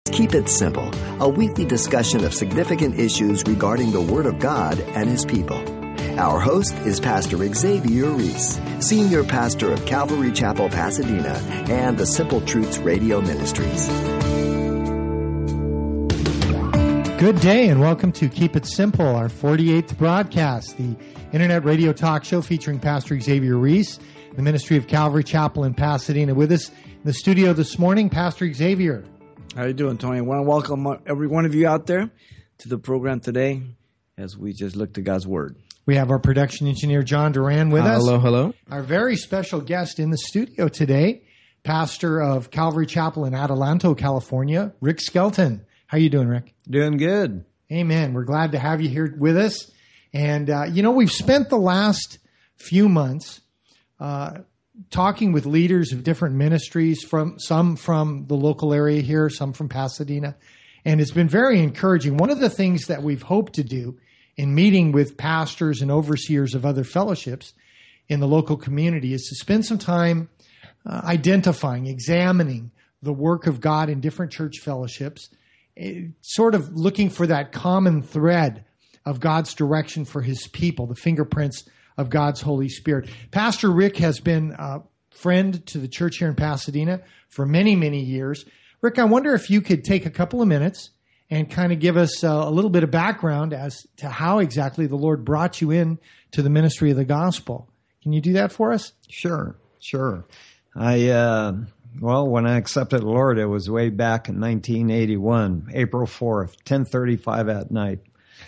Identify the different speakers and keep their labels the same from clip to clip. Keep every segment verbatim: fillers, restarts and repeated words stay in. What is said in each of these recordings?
Speaker 1: Keep It Simple, a weekly discussion of significant issues regarding the Word of God and His people. Our host is Pastor Xavier Reese, Senior Pastor of Calvary Chapel, Pasadena, and the Simple Truths Radio Ministries.
Speaker 2: Good day and welcome to Keep It Simple, our forty-eighth broadcast, the internet radio talk show featuring Pastor Xavier Reese, the ministry of Calvary Chapel in Pasadena. With us in the studio this morning, Pastor Xavier.
Speaker 3: How you doing, Tony? I want to welcome every one of you out there to the program today as we just look to God's Word.
Speaker 2: We have our production engineer, John Duran, with us.
Speaker 4: Hello, hello.
Speaker 2: Our very special guest in the studio today, pastor of Calvary Chapel in Adelanto, California, Rick Skelton. How you doing, Rick?
Speaker 4: Doing good.
Speaker 2: Amen. We're glad to have you here with us. And, uh, you know, we've spent the last few months uh talking with leaders of different ministries, from some from the local area here, some from Pasadena, and it's been very encouraging. One of the things that we've hoped to do in meeting with pastors and overseers of other fellowships in the local community is to spend some time uh, identifying, examining the work of God in different church fellowships, eh, sort of looking for that common thread of God's direction for His people, the fingerprints of God's Holy Spirit. Pastor Rick has been a friend to the church here in Pasadena for many, many years. Rick, I wonder if you could take a couple of minutes and kind of give us uh, a little bit of background as to how exactly the Lord brought you in to the ministry of the gospel. Can you do that for us?
Speaker 4: Sure, sure. I, uh, well, when I accepted the Lord, it was way back in nineteen eighty-one, April fourth, ten thirty-five at night.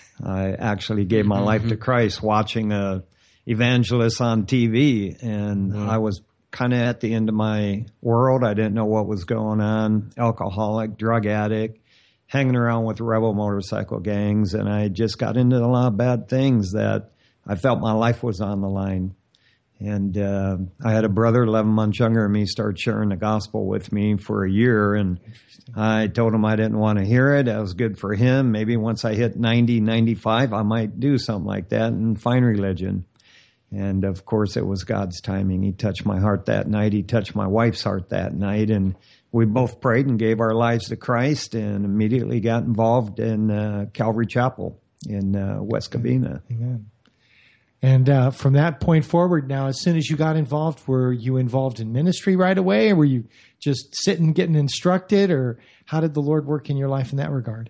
Speaker 4: I actually gave my mm-hmm. life to Christ watching a evangelist on T V, and mm-hmm. I was kind of at the end of my world. I didn't know what was going on. Alcoholic, drug addict, hanging around with rebel motorcycle gangs, and I just got into a lot of bad things that I felt my life was on the line. And uh, I had a brother eleven months younger than me start sharing the gospel with me for a year, and I told him I didn't want to hear it. That was good for him. Maybe once I hit ninety, ninety-five, I might do something like that and find religion. And, of course, it was God's timing. He touched my heart that night. He touched my wife's heart that night. And we both prayed and gave our lives to Christ and immediately got involved in uh, Calvary Chapel in uh, West Covina.
Speaker 2: Amen. And uh, from that point forward now, as soon as you got involved, were you involved in ministry right away? Or were you just sitting, getting instructed? Or how did the Lord work in your life in that regard?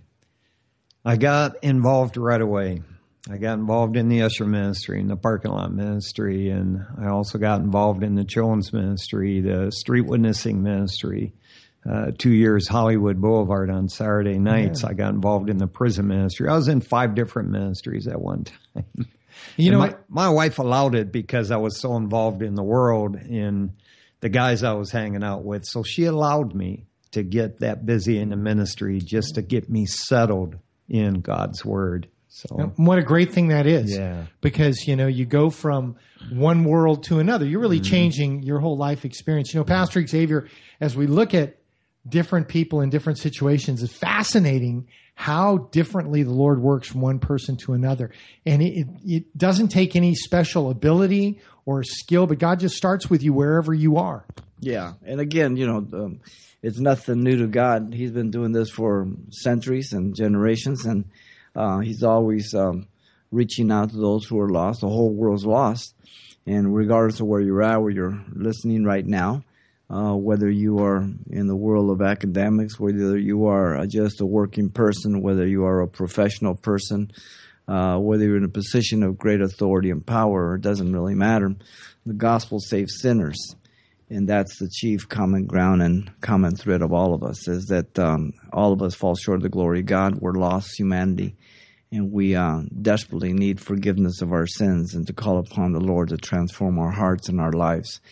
Speaker 4: I got involved right away. I got involved in the usher ministry and the parking lot ministry, and I also got involved in the children's ministry, the street witnessing ministry. Uh, two years Hollywood Boulevard on Saturday nights. Yeah. I got involved in the prison ministry. I was in five different ministries at one time. You and know, my, my wife allowed it because I was so involved in the world, in the guys I was hanging out with. So she allowed me to get that busy in the ministry just to get me settled in God's Word. So
Speaker 2: what a great thing that is.
Speaker 4: Yeah.
Speaker 2: Because, you know, you go from one world to another. You're really mm-hmm. changing your whole life experience. You know, Pastor Xavier, as we look at different people in different situations, it's fascinating how differently the Lord works from one person to another. And it, it doesn't take any special ability or skill, but God just starts with you wherever you are.
Speaker 3: Yeah. And again, you know, um, it's nothing new to God. He's been doing this for centuries and generations, and Uh, he's always um, reaching out to those who are lost. The whole world's lost. And regardless of where you're at, where you're listening right now, uh, whether you are in the world of academics, whether you are just a working person, whether you are a professional person, uh, whether you're in a position of great authority and power, it doesn't really matter. The gospel saves sinners. And that's the chief common ground and common thread of all of us, is that um, all of us fall short of the glory of God. We're lost humanity, and we uh, desperately need forgiveness of our sins and to call upon the Lord to transform our hearts and our lives.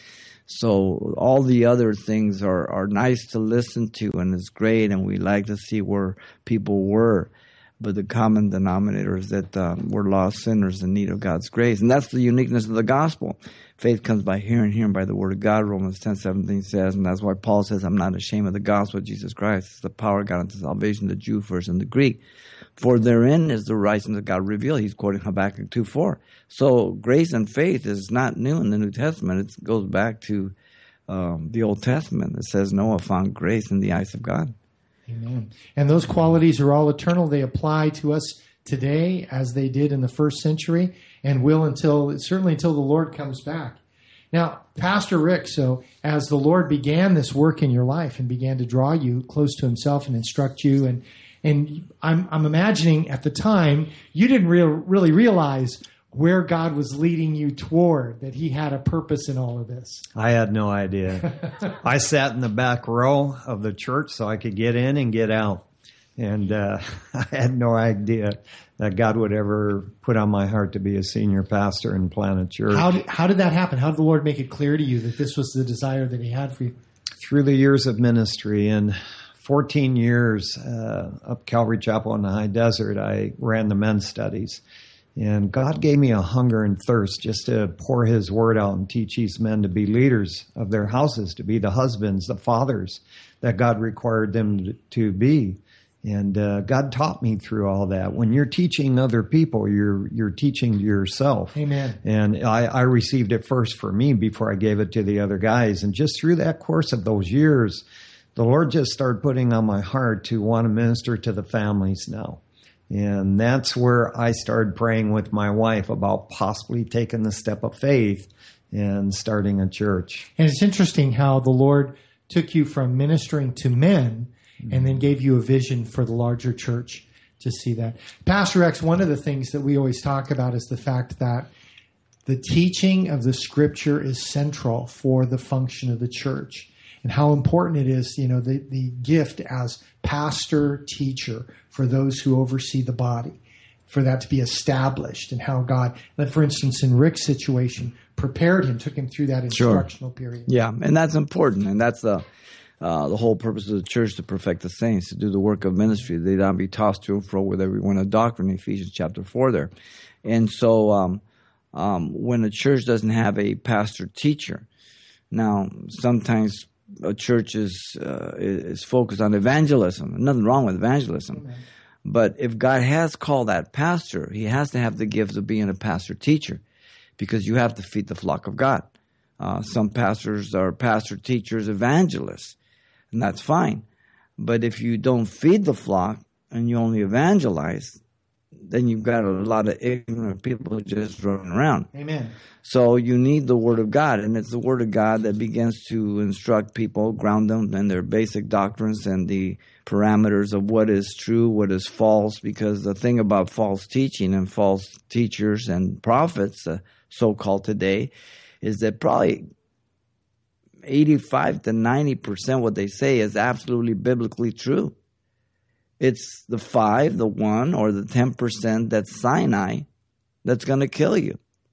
Speaker 3: So all the other things are, are nice to listen to, and it's great, and we like to see where people were. But the common denominator is that um, we're lost sinners in need of God's grace. And that's the uniqueness of the gospel. Faith comes by hearing, hearing by the word of God, Romans ten seventeen says. And that's why Paul says, I'm not ashamed of the gospel of Jesus Christ. It's the power of God unto salvation, the Jew first and the Greek. For therein is the righteousness of God revealed. He's quoting Habakkuk two four. So grace and faith is not new in the New Testament. It goes back to um, the Old Testament. It says Noah found grace in the eyes of God.
Speaker 2: Amen. And those qualities are all eternal. They apply to us today as they did in the first century and will until, certainly until the Lord comes back. Now, Pastor Rick, so as the Lord began this work in your life and began to draw you close to himself and instruct you, and and I'm, I'm imagining at the time you didn't real, really realize where God was leading you toward, that he had a purpose in all of this.
Speaker 4: I had no idea. I sat in the back row of the church so I could get in and get out. And uh, I had no idea that God would ever put on my heart to be a senior pastor and plant a church.
Speaker 2: How did, how did that happen? How did the Lord make it clear to you that this was the desire that he had for you?
Speaker 4: Through the years of ministry, and fourteen years uh, up Calvary Chapel in the high desert, I ran the men's studies. And God gave me a hunger and thirst just to pour his word out and teach these men to be leaders of their houses, to be the husbands, the fathers that God required them to be. And uh, God taught me through all that. When you're teaching other people, you're you're teaching yourself.
Speaker 2: Amen.
Speaker 4: And I, I received it first for me before I gave it to the other guys. And just through that course of those years, the Lord just started putting on my heart to want to minister to the families now. And that's where I started praying with my wife about possibly taking the step of faith and starting a church.
Speaker 2: And it's interesting how the Lord took you from ministering to men and then gave you a vision for the larger church to see that. Pastor X, one of the things that we always talk about is the fact that the teaching of the Scripture is central for the function of the church, and how important it is, you know, the, the gift as pastor, teacher for those who oversee the body, for that to be established, and how God, like for instance, in Rick's situation, prepared him, took him through that instructional
Speaker 3: sure.
Speaker 2: period.
Speaker 3: Yeah, and that's important, and that's the uh, the whole purpose of the church, to perfect the saints, to do the work of ministry. They not be tossed to and fro with every wind of doctrine, Ephesians chapter four there. And so um, um, when a church doesn't have a pastor-teacher, now sometimes a church is uh, is focused on evangelism. Nothing wrong with evangelism. Amen. But if God has called that pastor, he has to have the gift of being a pastor-teacher, because you have to feed the flock of God. Uh, some pastors are pastor, teachers, evangelists, and that's fine. But if you don't feed the flock and you only evangelize, then you've got a lot of ignorant people just running around.
Speaker 2: Amen.
Speaker 3: So you need the Word of God, and it's the Word of God that begins to instruct people, ground them in their basic doctrines and the parameters of what is true, what is false, because the thing about false teaching and false teachers and prophets, uh, so-called today, is that probably eighty-five to ninety percent what they say is absolutely biblically true. It's the five, the one, or the ten percent that's Sinai that's going to kill you.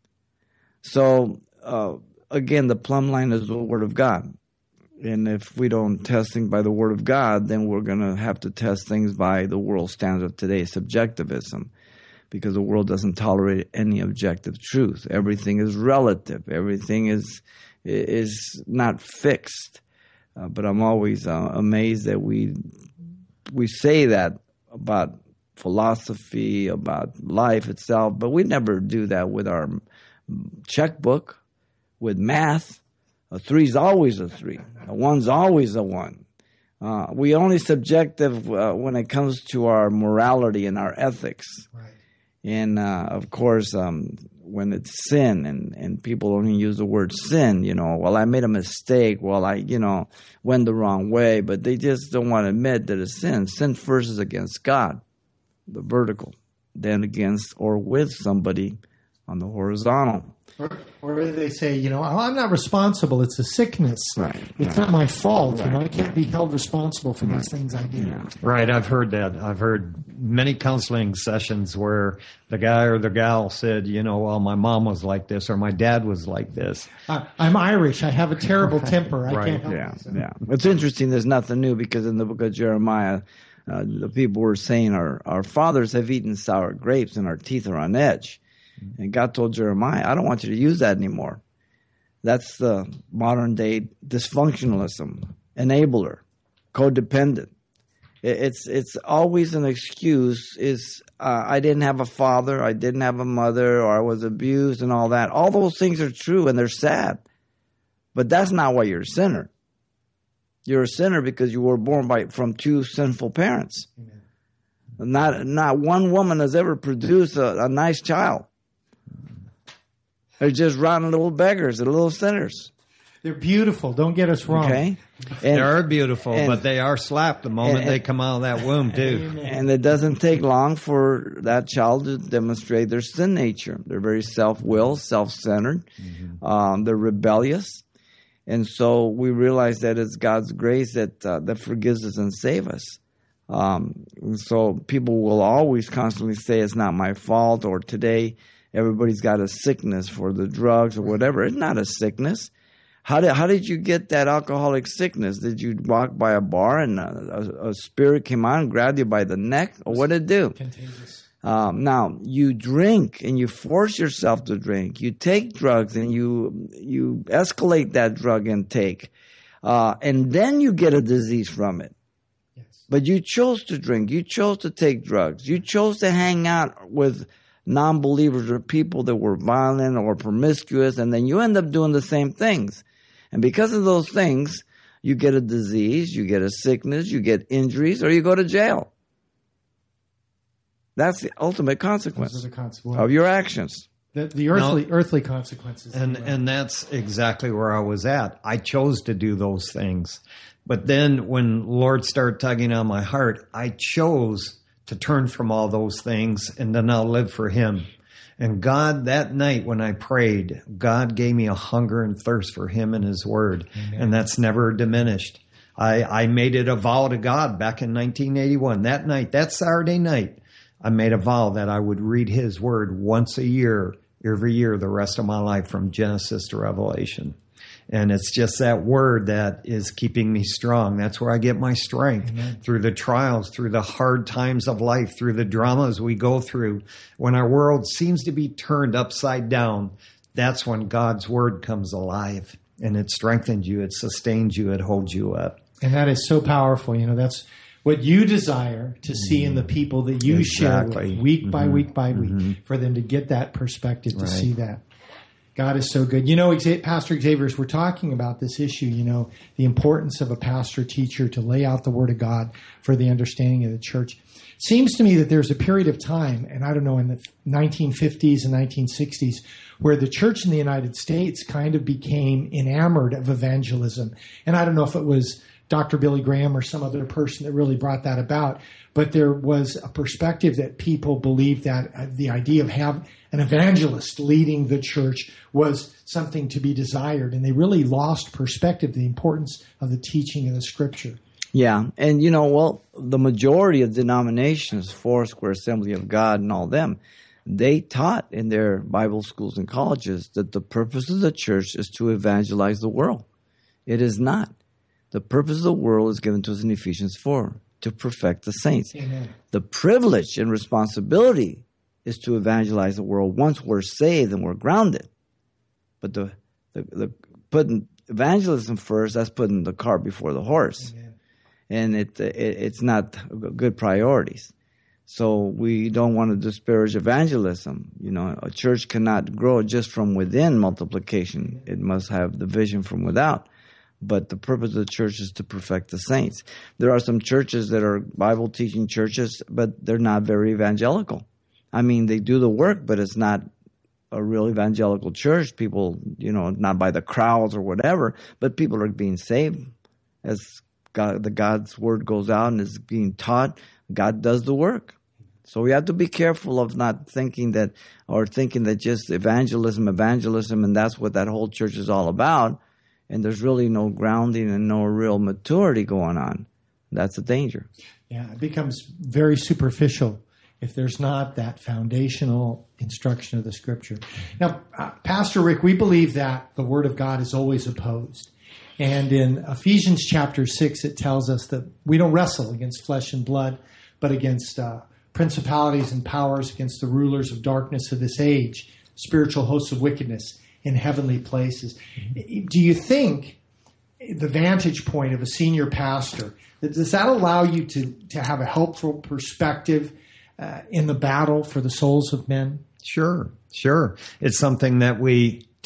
Speaker 3: So, uh, again, the plumb line is the Word of God. And if we don't test things by the Word of God, then we're going to have to test things by the world standard of today, subjectivism, because the world doesn't tolerate any objective truth. Everything is relative. Everything is is not fixed. Uh, but I'm always uh, amazed that we we say that about philosophy, about life itself, but we never do that with our checkbook, with math. A three's always a three. A one's always a one. Uh, we only subjective uh, when it comes to our morality and our ethics.
Speaker 2: Right.
Speaker 3: And, uh, of course, um, when it's sin, and, and people only use the word sin, you know, well, I made a mistake, well, I, you know, went the wrong way, but they just don't want to admit that it's sin. Sin first is against God, the vertical, then against or with somebody on the horizontal.
Speaker 2: Or, or they say, you know, I'm not responsible. It's a sickness.
Speaker 3: Right.
Speaker 2: It's
Speaker 3: right.
Speaker 2: not my fault.
Speaker 3: Right.
Speaker 2: You know, I can't be held responsible for
Speaker 3: right.
Speaker 2: these things I do.
Speaker 3: Yeah.
Speaker 4: Right. I've heard that. I've heard many counseling sessions where the guy or the gal said, you know, well, my mom was like this or my dad was like this.
Speaker 2: Uh, I'm Irish. I have a terrible temper. I
Speaker 4: Right.
Speaker 2: can't help
Speaker 3: Yeah,
Speaker 2: myself.
Speaker 3: yeah. It's interesting. There's nothing new, because in the book of Jeremiah, uh, the people were saying our, our fathers have eaten sour grapes and our teeth are on edge. And God told Jeremiah, I don't want you to use that anymore. That's the modern day dysfunctionalism, enabler, codependent. It's it's always an excuse. Is uh, I didn't have a father, I didn't have a mother, or I was abused and all that. All those things are true and they're sad. But that's not why you're a sinner. You're a sinner because you were born by from two sinful parents. Amen. Not not one woman has ever produced a, a nice child. They're just rotten little beggars, they're little sinners.
Speaker 2: They're beautiful. Don't get us wrong.
Speaker 3: Okay,
Speaker 4: and, they are beautiful,
Speaker 3: and,
Speaker 4: but they are slapped the moment and, they come out of that womb, too.
Speaker 3: And it doesn't take long for that child to demonstrate their sin nature. They're very self-willed, self-centered. Mm-hmm. Um, they're rebellious. And so we realize that it's God's grace that uh, that forgives us and saves us. Um, so people will always constantly say it's not my fault, or today everybody's got a sickness for the drugs or whatever. It's not a sickness. How did how did you get that alcoholic sickness? Did you walk by a bar and a, a, a spirit came out and grabbed you by the neck? Or what did it do?
Speaker 2: Contagious.
Speaker 3: Um, now, you drink and you force yourself to drink. You take drugs and you you escalate that drug intake. Uh, and then you get a disease from it. Yes. But you chose to drink. You chose to take drugs. You chose to hang out with non-believers or people that were violent or promiscuous, and then you end up doing the same things. And because of those things, you get a disease, you get a sickness, you get injuries, or you go to jail. That's the ultimate consequence
Speaker 2: Those are the consequences
Speaker 3: of your actions.
Speaker 2: The, the earthly
Speaker 4: no,
Speaker 2: earthly consequences.
Speaker 4: And and that's exactly where I was at. I chose to do those things. But then when Lord started tugging on my heart, I chose to turn from all those things and to now live for Him. And God, that night when I prayed, God gave me a hunger and thirst for Him and His Word. Amen. And that's never diminished. I, I made it a vow to God back in nineteen eighty-one. That night, that Saturday night, I made a vow that I would read His Word once a year, every year, the rest of my life from Genesis to Revelation. And it's just that Word that is keeping me strong. That's where I get my strength. Amen. Through the trials, through the hard times of life, through the dramas we go through. When our world seems to be turned upside down, that's when God's Word comes alive. And it strengthens you, it sustains you, it holds you up.
Speaker 2: And that is so powerful. You know, that's what you desire to see in the people that you
Speaker 4: exactly.
Speaker 2: share with, week mm-hmm. by week by week,
Speaker 4: mm-hmm.
Speaker 2: for them to get that perspective, to
Speaker 4: right.
Speaker 2: see that. God is so good. You know, Pastor Xavier, as we're talking about this issue, you know, the importance of a pastor teacher to lay out the Word of God for the understanding of the church. It seems to me that there's a period of time, and I don't know, in the nineteen fifties and nineteen sixties, where the church in the United States kind of became enamored of evangelism. And I don't know if it was Doctor Billy Graham or some other person that really brought that about, but there was a perspective that people believed that uh, the idea of having an evangelist leading the church was something to be desired, and they really lost perspective, the importance of the teaching of the Scripture.
Speaker 3: Yeah, and you know, well, the majority of denominations, Foursquare, Assembly of God, and all them, they taught in their Bible schools and colleges that the purpose of the church is to evangelize the world. It is not. The purpose of the world is given to us in Ephesians four, to perfect the saints.
Speaker 2: Amen.
Speaker 3: The privilege and responsibility is to evangelize the world once we're saved and we're grounded. But the, the, the putting evangelism first, that's putting the cart before the horse.
Speaker 2: Amen.
Speaker 3: And it, it it's not good priorities. So we don't want to disparage evangelism. You know, a church cannot grow just from within multiplication. It must have the vision from without. But the purpose of the church is to perfect the saints. There are some churches that are Bible teaching churches, but they're not very evangelical. I mean, they do the work, but it's not a real evangelical church. People, you know, not by the crowds or whatever, but people are being saved as God, the God's word goes out and is being taught. God does the work. So we have to be careful of not thinking that, or thinking that just evangelism, evangelism, and that's what that whole church is all about. And there's really no grounding and no real maturity going on. That's a danger.
Speaker 2: Yeah, it becomes very superficial if there's not that foundational instruction of the Scripture. Now, uh, Pastor Rick, we believe that the Word of God is always opposed. And in Ephesians chapter six, it tells us that we don't wrestle against flesh and blood, but against uh, principalities and powers, against the rulers of darkness of this age, spiritual hosts of wickedness in heavenly places. Mm-hmm. Do you think the vantage point of a senior pastor, does that allow you to, to have a helpful perspective uh, in the battle for the souls of men?
Speaker 4: Sure, sure. It's something that we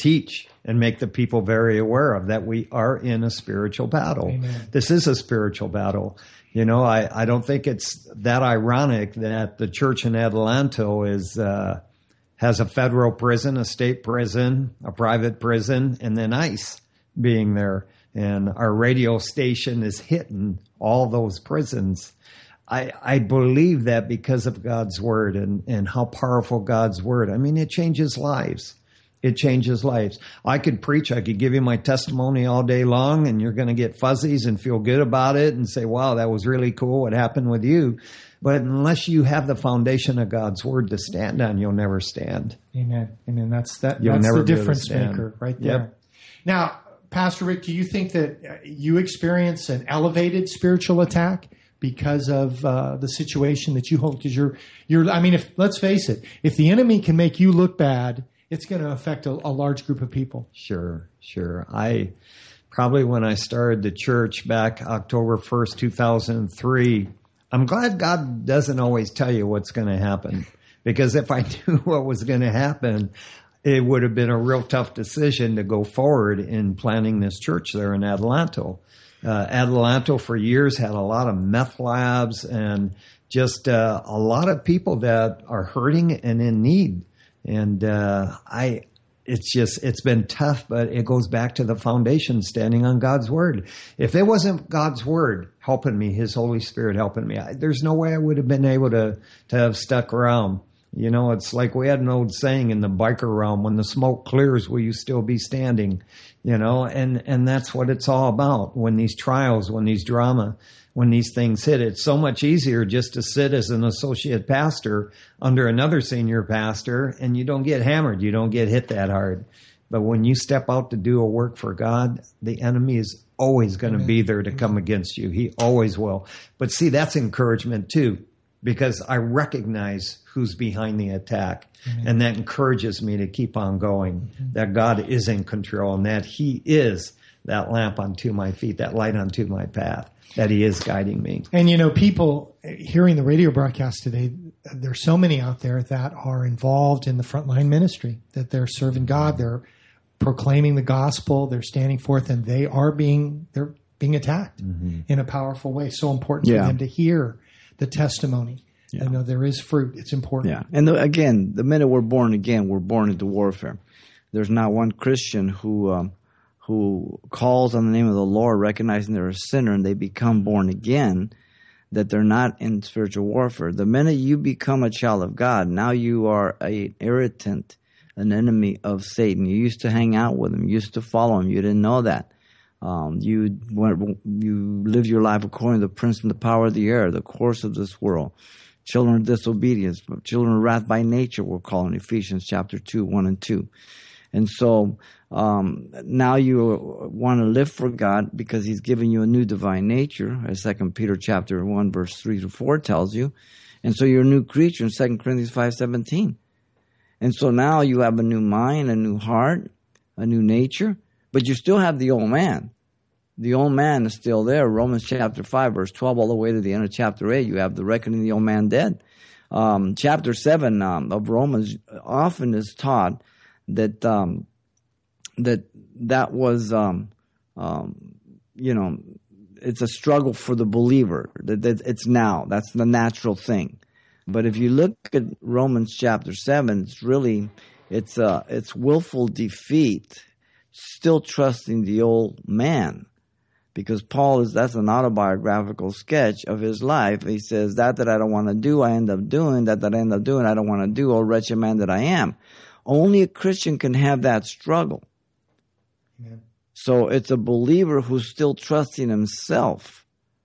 Speaker 4: teach and make the people very aware of that we are in a spiritual battle.
Speaker 2: Amen.
Speaker 4: This is a spiritual battle. You know, I, I don't think it's that ironic that the church in Adelanto is uh, has a federal prison, a state prison, a private prison, and then ICE being there. And our radio station is hitting all those prisons. I, I believe that because of God's word and, and how powerful God's word. I mean, it changes lives. It changes lives. I could preach. I could give you my testimony all day long, and you're going to get fuzzies and feel good about it and say, wow, that was really cool. What happened with you? But unless you have the foundation of God's word to stand on, you'll never stand.
Speaker 2: Amen. Amen. That's that.
Speaker 4: You'll
Speaker 2: that's
Speaker 4: never
Speaker 2: the
Speaker 4: be able to
Speaker 2: difference
Speaker 4: stand.
Speaker 2: maker right there.
Speaker 4: Yep.
Speaker 2: Now, Pastor Rick, do you think that you experience an elevated spiritual attack because of uh, the situation that you hold? Because you're, you're. I mean, if let's face it, if the enemy can make you look bad, it's going to affect a, a large group of people.
Speaker 4: Sure, sure. I probably when I started the church back October first, two thousand three, I'm glad God doesn't always tell you what's going to happen. Because if I knew what was going to happen, it would have been a real tough decision to go forward in planning this church there in Adelanto. Uh, Adelanto for years had a lot of meth labs and just uh, a lot of people that are hurting and in need. And uh, I, it's just, it's been tough, but it goes back to the foundation, standing on God's word. If it wasn't God's word helping me, His Holy Spirit helping me, I, there's no way I would have been able to, to have stuck around. You know, it's like we had an old saying in the biker realm, when the smoke clears, will you still be standing? You know, and, and that's what it's all about. When these trials, when these drama, when these things hit, it's so much easier just to sit as an associate pastor under another senior pastor, and you don't get hammered. You don't get hit that hard. But when you step out to do a work for God, the enemy is always going to be there to come against you. He always will. But see, that's encouragement too, because I recognize who's behind the attack. Mm-hmm. And that encourages me to keep on going, mm-hmm. that God is in control and that He is that lamp unto my feet, that light unto my path, that He is guiding me.
Speaker 2: And, you know, people hearing the radio broadcast today, there's so many out there that are involved in the frontline ministry, that they're serving God, they're proclaiming the gospel, they're standing forth, and they are being, they're being attacked mm-hmm. in a powerful way. So important yeah. for them to hear the testimony. Yeah. I know there is fruit. It's important.
Speaker 3: Yeah. And the, again, the minute we're born again, we're born into warfare. There's not one Christian who um, who calls on the name of the Lord, recognizing they're a sinner, and they become born again, that they're not in spiritual warfare. The minute you become a child of God, now you are an irritant, an enemy of Satan. You used to hang out with him. You used to follow him. You didn't know that. Um, you you live your life according to the prince and the power of the air, the course of this world. Children of disobedience, children of wrath by nature, we're called in Ephesians chapter two, one and two. And so um, now you want to live for God because He's given you a new divine nature, as Second Peter chapter one, verse three to four tells you. And so you're a new creature in Second Corinthians five seventeen. And so now you have a new mind, a new heart, a new nature, but you still have the old man. The old man is still there. Romans chapter five, verse twelve, all the way to the end of chapter eight, you have the reckoning of the old man dead. Um, chapter seven um, of Romans often is taught that um, that that was, um, um, you know, it's a struggle for the believer. That, that it's now. That's the natural thing. But if you look at Romans chapter seven, it's really, it's uh, it's willful defeat, still trusting the old man. Because Paul is, that's an autobiographical sketch of his life. He says, that that I don't want to do, I end up doing. That that I end up doing, I don't want to do. Oh, wretched man that I am. Only a Christian can have that struggle. Yeah. So it's a believer who's still trusting himself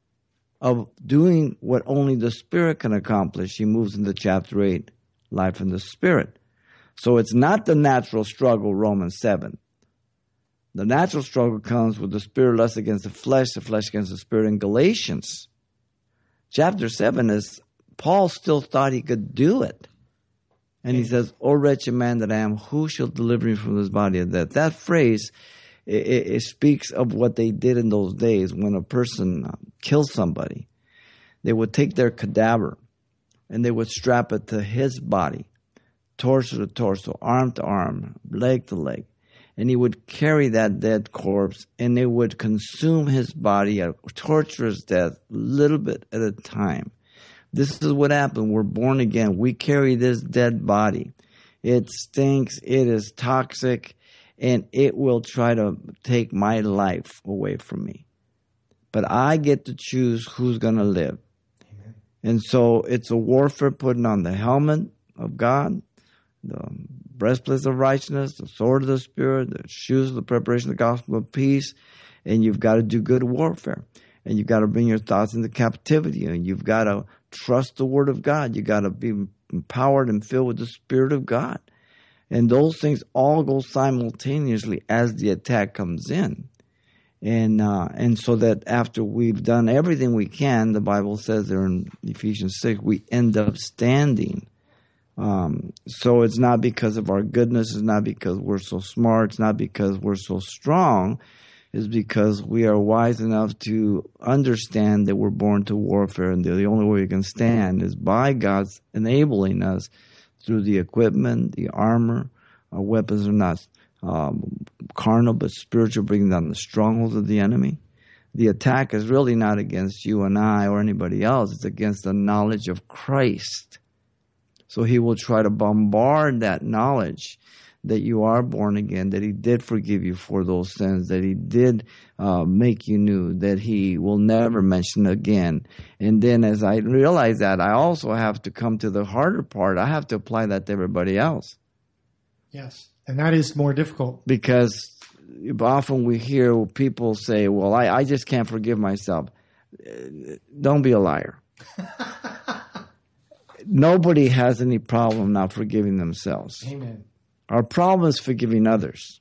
Speaker 3: of doing what only the Spirit can accomplish. He moves into chapter eight, life in the Spirit. So it's not the natural struggle, Romans seven. The natural struggle comes with the spirit lust against the flesh, the flesh against the spirit in Galatians. Chapter seven is, Paul still thought he could do it. And he says, O wretched man that I am, who shall deliver me from this body of death? That phrase, it, it speaks of what they did in those days when a person killed somebody. They would take their cadaver and they would strap it to his body, torso to torso, arm to arm, leg to leg. and he would carry that dead corpse, and it would consume his body a torturous death, little bit at a time. This is what happened. We're born again. We carry this dead body. It stinks. It is toxic, and it will try to take my life away from me. But I get to choose who's going to live. Amen. And so it's a warfare, putting on the helmet of God, the breastplate of righteousness, the sword of the Spirit, the shoes of the preparation of the gospel of peace, and you've got to do good warfare. And you've got to bring your thoughts into captivity, and you've got to trust the Word of God. You've got to be empowered and filled with the Spirit of God. And those things all go simultaneously as the attack comes in. And uh, and so that after we've done everything we can, the Bible says there in Ephesians six, we end up standing. Um, so it's not because of our goodness. It's not because we're so smart. It's not because we're so strong. It's because we are wise enough to understand that we're born to warfare, and the only way we can stand is by God's enabling us through the equipment, the armor. Our weapons are not um, carnal, but spiritual, bringing down the strongholds of the enemy. The attack is really not against you and I or anybody else. It's against the knowledge of Christ. So he will try to bombard that knowledge that you are born again, that he did forgive you for those sins, that he did uh, make you new, that he will never mention again. And then as I realize that, I also have to come to the harder part. I have to apply that to everybody else.
Speaker 2: Yes, and that is more difficult.
Speaker 3: Because often we hear people say, well, I, I just can't forgive myself. Don't be a liar. Nobody has any problem not forgiving themselves.
Speaker 2: Amen.
Speaker 3: Our problem is forgiving others.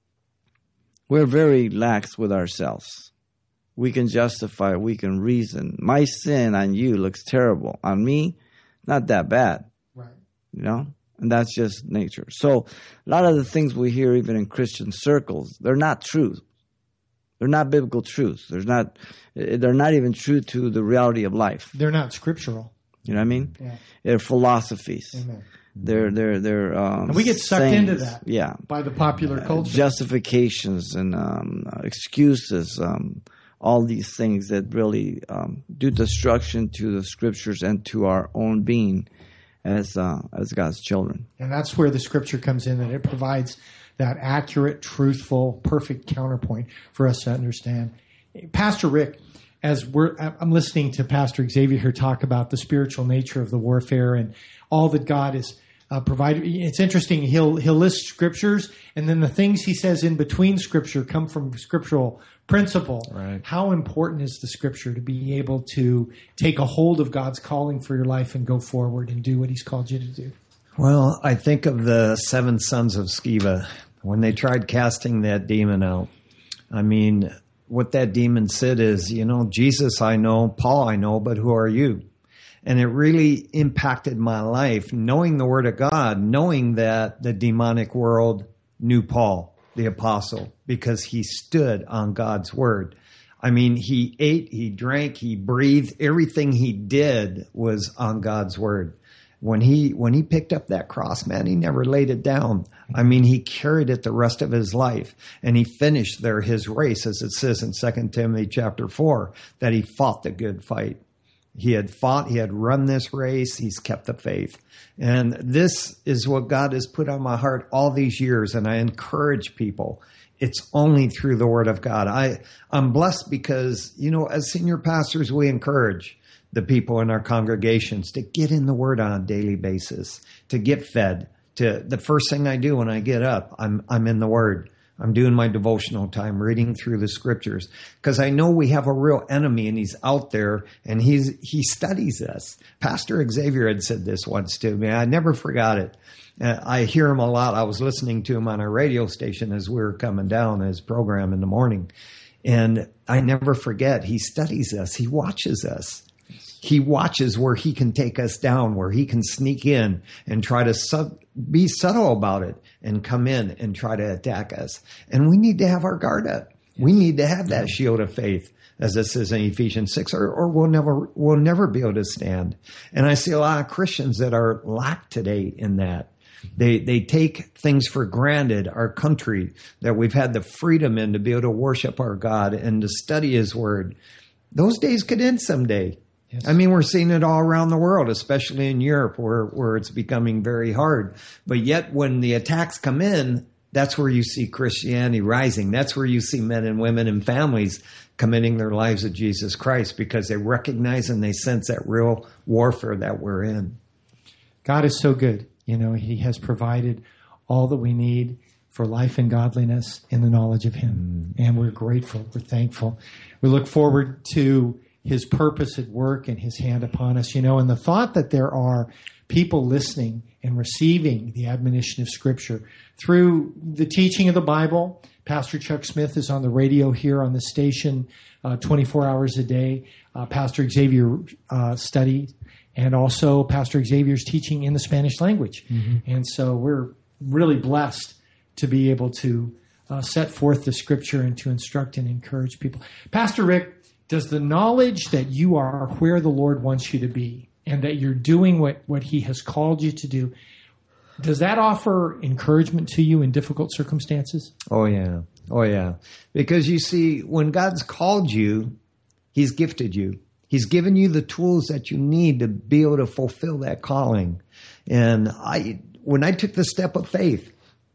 Speaker 3: We're very lax with ourselves. We can justify, we can reason. My sin on you looks terrible. On me, not that bad.
Speaker 2: Right.
Speaker 3: You know? And that's just nature. So a lot of the things we hear even in Christian circles, they're not true. They're not biblical truths. They're not, they're not even true to the reality of life.
Speaker 2: They're not scriptural.
Speaker 3: You know what I mean?
Speaker 2: Yeah.
Speaker 3: They're philosophies.
Speaker 2: Amen.
Speaker 3: They're they're they're um,
Speaker 2: and we get sucked
Speaker 3: sayings.
Speaker 2: into that.
Speaker 3: Yeah.
Speaker 2: By the popular culture,
Speaker 3: uh, justifications and um, uh, excuses, um, all these things that really um, do destruction to the scriptures and to our own being as uh, as God's children.
Speaker 2: And that's where the scripture comes in, and it provides that accurate, truthful, perfect counterpoint for us to understand. Pastor Rick, as we're, I'm listening to Pastor Xavier here talk about the spiritual nature of the warfare and all that God has uh, provided. It's interesting. He'll he'll list scriptures, and then the things he says in between scripture come from scriptural principle.
Speaker 4: Right.
Speaker 2: How important is the scripture to be able to take a hold of God's calling for your life and go forward and do what he's called you to do?
Speaker 4: Well, I think of the seven sons of Sceva when they tried casting that demon out. I mean, what that demon said is, you know, Jesus I know, Paul I know, but who are you? And it really impacted my life, knowing the Word of God, knowing that the demonic world knew Paul, the apostle, because he stood on God's Word. I mean, he ate, he drank, he breathed. Everything he did was on God's Word. When he when he picked up that cross, man, he never laid it down. I mean, he carried it the rest of his life, and he finished there his race, as it says in Second Timothy chapter four, that he fought the good fight. He had fought, he had run this race, he's kept the faith. And this is what God has put on my heart all these years, and I encourage people. It's only through the Word of God. I, I'm blessed because, you know, as senior pastors, we encourage the people in our congregations to get in the Word on a daily basis, to get fed. To the first thing I do when I get up, I'm I'm in the Word. I'm doing my devotional time, reading through the scriptures, because I know we have a real enemy, and he's out there, and he's he studies us. Pastor Xavier had said this once to me. I never forgot it. Uh, I hear him a lot. I was listening to him on our radio station as we were coming down his program in the morning, and I never forget. He studies us. He watches us. He watches where he can take us down, where he can sneak in and try to sub, be subtle about it and come in and try to attack us. And we need to have our guard up. We need to have that shield of faith, as it says in Ephesians six, or, or we'll never we'll never be able to stand. And I see a lot of Christians that are lack today in that. They they take things for granted, our country, that we've had the freedom in to be able to worship our God and to study his word. Those days could end someday. Yes. I mean, we're seeing it all around the world, especially in Europe, where, where it's becoming very hard. But yet when the attacks come in, that's where you see Christianity rising. That's where you see men and women and families committing their lives to Jesus Christ, because they recognize and they sense that real warfare that we're in.
Speaker 2: God is so good. You know, he has provided all that we need for life and godliness in the knowledge of him. Mm. And we're grateful. We're thankful. We look forward to his purpose at work and his hand upon us. You know, and the thought that there are people listening and receiving the admonition of Scripture through the teaching of the Bible. Pastor Chuck Smith is on the radio here on the station uh, twenty-four hours a day. Uh, Pastor Xavier uh, study, and also Pastor Xavier's teaching in the Spanish language. Mm-hmm. And so we're really blessed to be able to uh, set forth the Scripture and to instruct and encourage people. Pastor Rick, does the knowledge that you are where the Lord wants you to be and that you're doing what, what he has called you to do, does that offer encouragement to you in difficult circumstances?
Speaker 4: Oh, yeah. Oh, yeah. Because you see, when God's called you, he's gifted you. He's given you the tools that you need to be able to fulfill that calling. And I, when I took the step of faith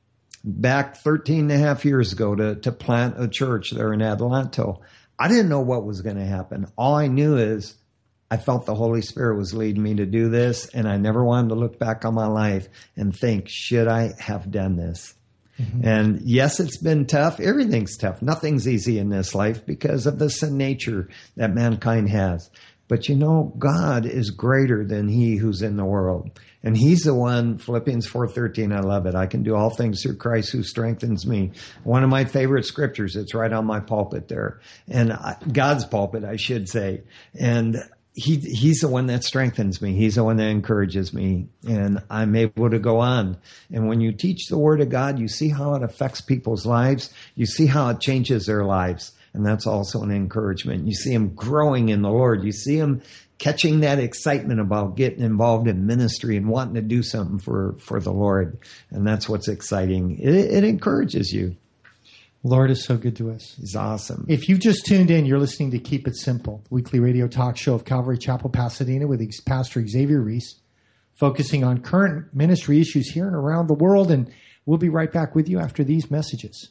Speaker 4: back thirteen and a half years ago to, to plant a church there in Adelanto, I didn't know what was going to happen. All I knew is I felt the Holy Spirit was leading me to do this, and I never wanted to look back on my life and think, should I have done this? Mm-hmm. And yes, it's been tough. Everything's tough. Nothing's easy in this life because of the sin nature that mankind has. But you know, God is greater than he who's in the world. And he's the one, Philippians four thirteen, I love it. I can do all things through Christ who strengthens me. One of my favorite scriptures, it's right on my pulpit there. And I, God's pulpit, I should say. And he he's the one that strengthens me. He's the one that encourages me. And I'm able to go on. And when you teach the Word of God, you see how it affects people's lives. You see how it changes their lives. And that's also an encouragement. You see them growing in the Lord. You see them catching that excitement about getting involved in ministry and wanting to do something for, for the Lord. And that's what's exciting. It, it encourages you.
Speaker 2: Lord is so good to us.
Speaker 4: He's awesome.
Speaker 2: If you've just tuned in, you're listening to Keep It Simple, the weekly radio talk show of Calvary Chapel, Pasadena, with Pastor Xavier Reese, focusing on current ministry issues here and around the world. And we'll be right back with you after these messages.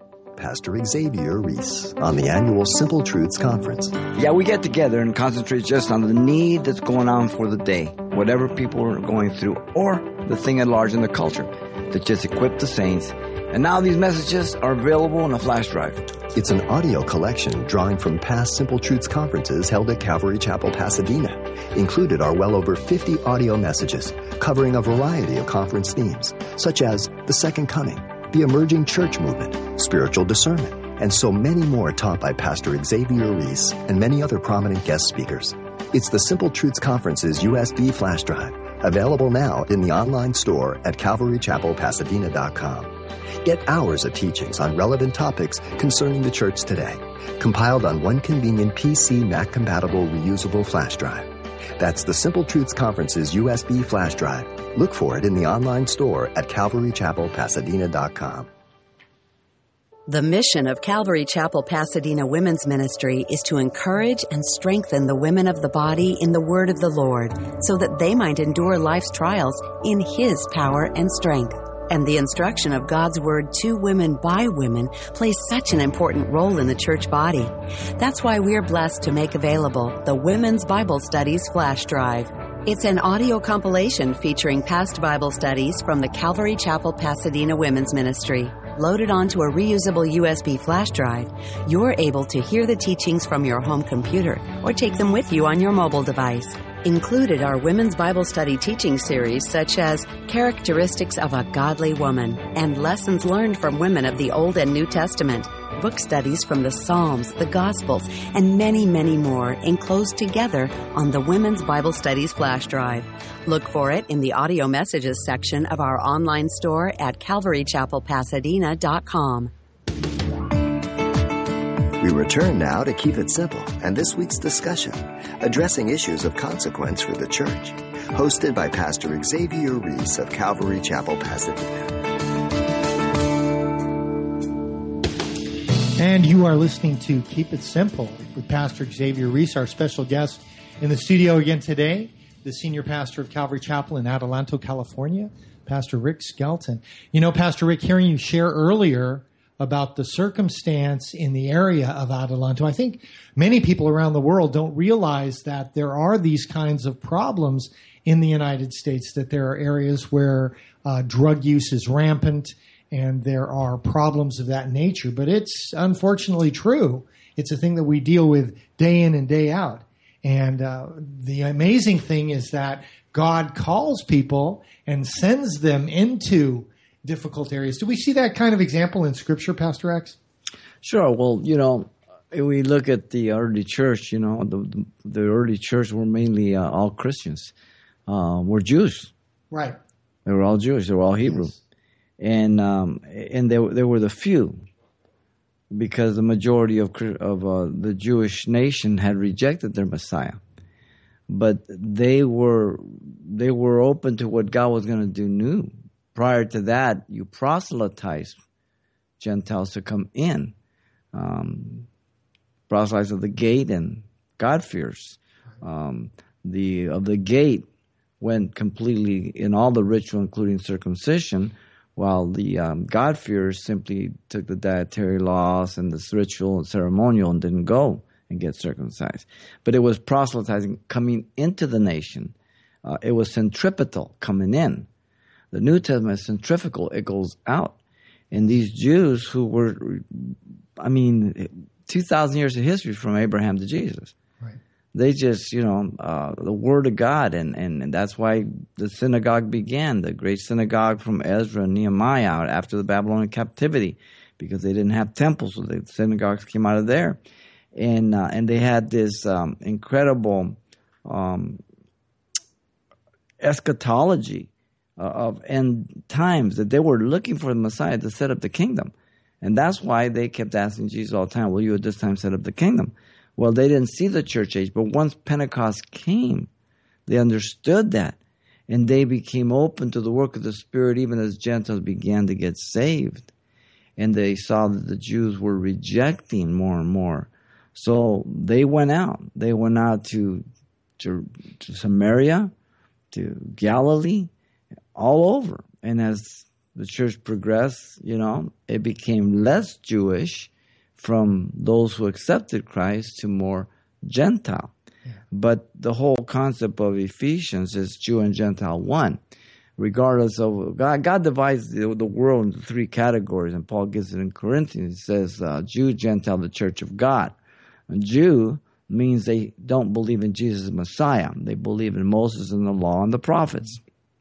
Speaker 1: Pastor Xavier Reese on the annual Simple Truths Conference.
Speaker 3: Yeah, we get together and concentrate just on the need that's going on for the day, whatever people are going through, or the thing at large in the culture, to just equip the saints. And now these messages are available on a flash drive.
Speaker 1: It's an audio collection drawing from past Simple Truths conferences held at Calvary Chapel, Pasadena. Included are well over fifty audio messages covering a variety of conference themes, such as the Second Coming, the emerging church movement, spiritual discernment, and so many more taught by Pastor Xavier Reese and many other prominent guest speakers. It's the Simple Truths Conference's U S B flash drive, available now in the online store at calvary chapel pasadena dot com. Get hours of teachings on relevant topics concerning the church today, compiled on one convenient P C Mac-compatible reusable flash drive. That's the Simple Truths Conference's U S B flash drive. Look for it in the online store at calvary chapel pasadena dot com.
Speaker 5: The mission of Calvary Chapel Pasadena Women's Ministry is to encourage and strengthen the women of the body in the word of the Lord so that they might endure life's trials in His power and strength. And the instruction of God's Word to women by women plays such an important role in the church body. That's why we're blessed to make available the Women's Bible Studies Flash Drive. It's an audio compilation featuring past Bible studies from the Calvary Chapel Pasadena Women's Ministry. Loaded onto a reusable U S B flash drive, you're able to hear the teachings from your home computer or take them with you on your mobile device. Included are women's Bible study teaching series such as Characteristics of a Godly Woman and Lessons Learned from Women of the Old and New Testament, book studies from the Psalms, the Gospels, and many, many more enclosed together on the Women's Bible Studies flash drive. Look for it in the audio messages section of our online store at calvary chapel pasadena dot com.
Speaker 1: We return now to Keep It Simple and this week's discussion, addressing issues of consequence for the church. hosted by Pastor Xavier Reese of Calvary Chapel, Pasadena.
Speaker 2: And you are listening to Keep It Simple with Pastor Xavier Reese, our special guest in the studio again today, the senior pastor of Calvary Chapel in Adelanto, California, Pastor Rick Skelton. You know, Pastor Rick, hearing you share earlier about the circumstance in the area of Adelanto, I think many people around the world don't realize that there are these kinds of problems in the United States, that there are areas where uh, drug use is rampant and there are problems of that nature. But it's unfortunately true. It's a thing that we deal with day in and day out. And uh, the amazing thing is that God calls people and sends them into difficult areas. Do we see that kind of example in Scripture, Pastor X?
Speaker 3: Sure. Well, you know, if we look at the early church, you know, the, the early church were mainly uh, all Christians. Uh, were Jews.
Speaker 2: Right.
Speaker 3: They were all Jewish. They were all Hebrew.
Speaker 2: Yes.
Speaker 3: And um, and they, they were the few, because the majority of of uh, the Jewish nation had rejected their Messiah. But they were they were open to what God was going to do new. Prior to that, you proselytized Gentiles to come in. Um, proselytes of the gate and God-fears. Um, the of the gate went completely in all the ritual, including circumcision, while the um, God-fearers simply took the dietary laws and this ritual and ceremonial and didn't go and get circumcised. But it was proselytizing coming into the nation. Uh, it was centripetal coming in. The New Testament is centrifugal. It goes out. And these Jews who were, I mean, two thousand years of history from Abraham to Jesus.
Speaker 2: Right.
Speaker 3: They just, you know, uh, the Word of God, and, and, and that's why the synagogue began, the great synagogue from Ezra and Nehemiah after the Babylonian captivity, because they didn't have temples, so the synagogues came out of there. And uh, and they had this um, incredible um, eschatology uh, of end times, that they were looking for the Messiah to set up the kingdom. And that's why they kept asking Jesus all the time, will you at this time set up the kingdom? Well, they didn't see the church age, but once Pentecost came, they understood that. And they became open to the work of the Spirit, even as Gentiles began to get saved. And they saw that the Jews were rejecting more and more. So they went out. They went out to, to, to Samaria, to Galilee, all over. And as the church progressed, you know, it became less Jewish from those who accepted Christ to more Gentile. Yeah. But the whole concept of Ephesians is Jew and Gentile one. Regardless of, God, God divides the, the world into three categories, and Paul gives it in Corinthians. He says, uh, Jew, Gentile, the church of God. A Jew means they don't believe in Jesus as Messiah. They believe in Moses and the law and the prophets.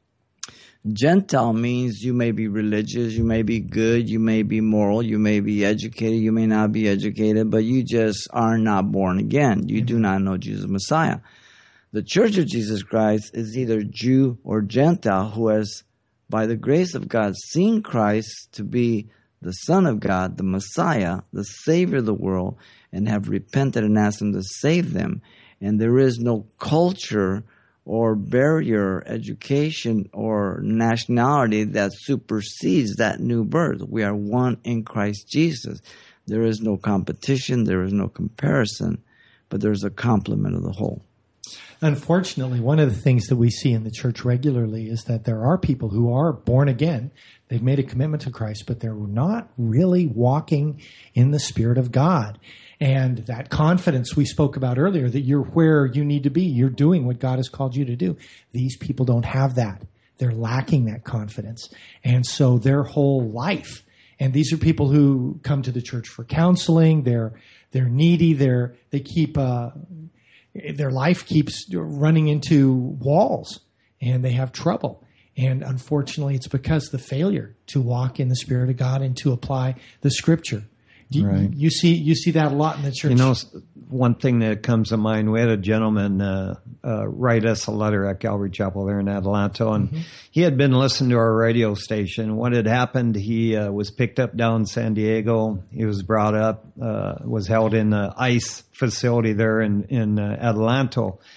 Speaker 3: Gentile means you may be religious, you may be good, you may be moral, you may be educated, you may not be educated, but you just are not born again. You do not know Jesus Messiah. The Church of Jesus Christ is either Jew or Gentile who has, by the grace of God, seen Christ to be the Son of God, the Messiah, the Savior of the world, and have repented and asked Him to save them. And there is no culture or barrier, education, or nationality that supersedes that new birth. We are one in Christ Jesus. There is no competition, there is no comparison, but there's a complement of the whole.
Speaker 2: Unfortunately, one of the things that we see in the church regularly is that there are people who are born again. They've made a commitment to Christ, but they're not really walking in the Spirit of God. And that confidence we spoke about earlier, that you're where you need to be, you're doing what God has called you to do. These people don't have that. They're lacking that confidence. And so their whole life, and these are people who come to the church for counseling, they're they're needy, they're they keep uh, their life keeps running into walls, and they have trouble. And unfortunately, it's because of the failure to walk in the Spirit of God and to apply the Scripture. You,
Speaker 4: right.
Speaker 2: you see, you see that a lot in the church.
Speaker 4: You know, one thing that comes to mind, we had a gentleman uh, uh, write us a letter at Calvary Chapel there in Adelanto, and mm-hmm. he had been listening to our radio station. What had happened, he uh, was picked up down in San Diego. He was brought up, uh, was held in the ICE facility there in, in uh, Adelanto.